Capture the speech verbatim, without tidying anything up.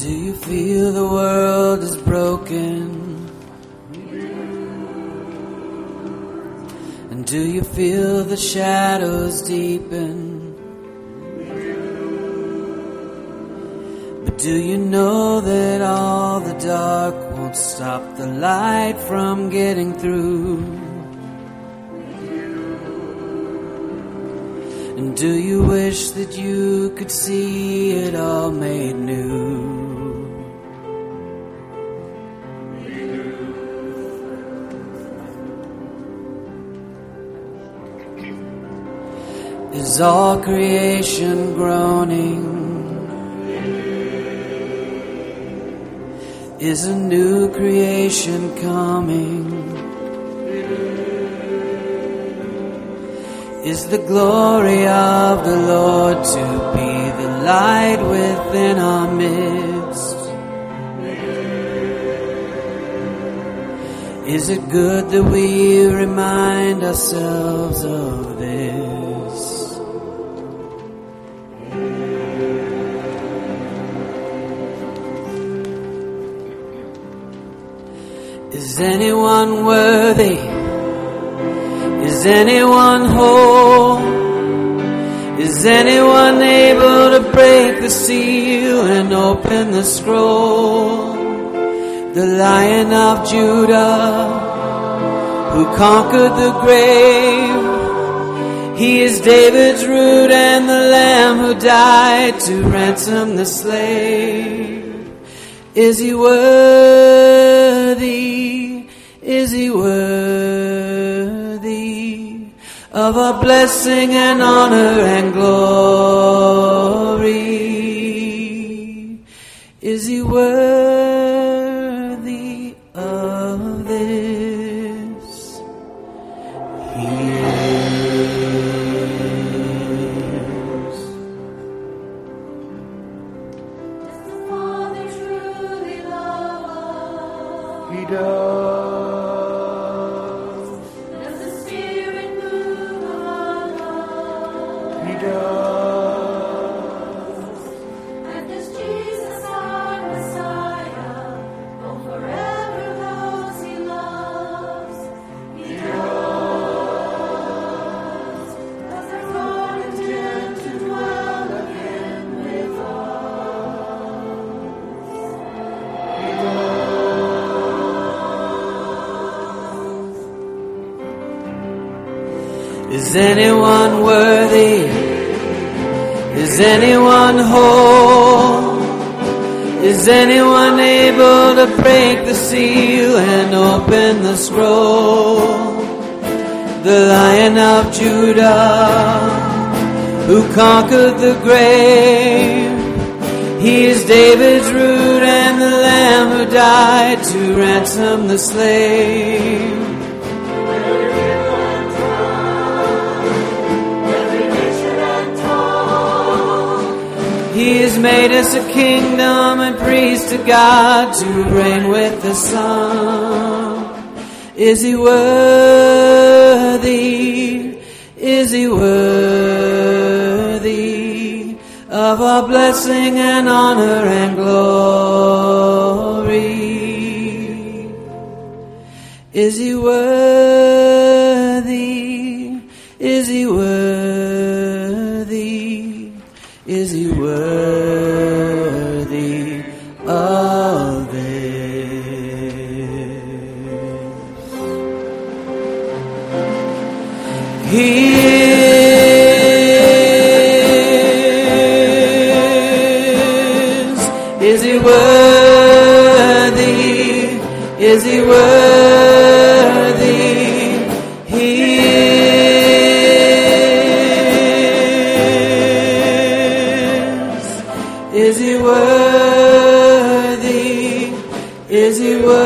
Do you feel the world is broken? And do you feel the shadows deepen? But do you know that all the dark won't stop the light from getting through? And do you wish that you could see it all made new? Is all creation groaning? Is a new creation coming? Is the glory of the Lord to be the light within our midst? Is it good that we remind ourselves of this? Is anyone worthy? Is anyone whole? Is anyone able to break the seal and open the scroll? The Lion of Judah, who conquered the grave. He is David's root and the Lamb who died to ransom the slave. Is he worthy? Is he worthy of our blessing and honor and glory? Is he worthy of this? He is. Does the Father truly love us? He does. Does the Spirit move among us? He does. And does Jesus our Messiah go forever those he loves? He does. Does the Lord intend to dwell again with us? Is anyone worthy? Is anyone whole? Is anyone able to break the seal and open the scroll? The Lion of Judah, who conquered the grave. He is David's root and the Lamb who died to ransom the slave. He has made us a kingdom and priest to God to reign with the Son. Is he worthy? Is he worthy of our blessing and honor and glory? Is he worthy? Is he worthy? Is he worthy of this? He is. Is he worthy? Is he worthy? He is. Is he worthy? Is he worthy?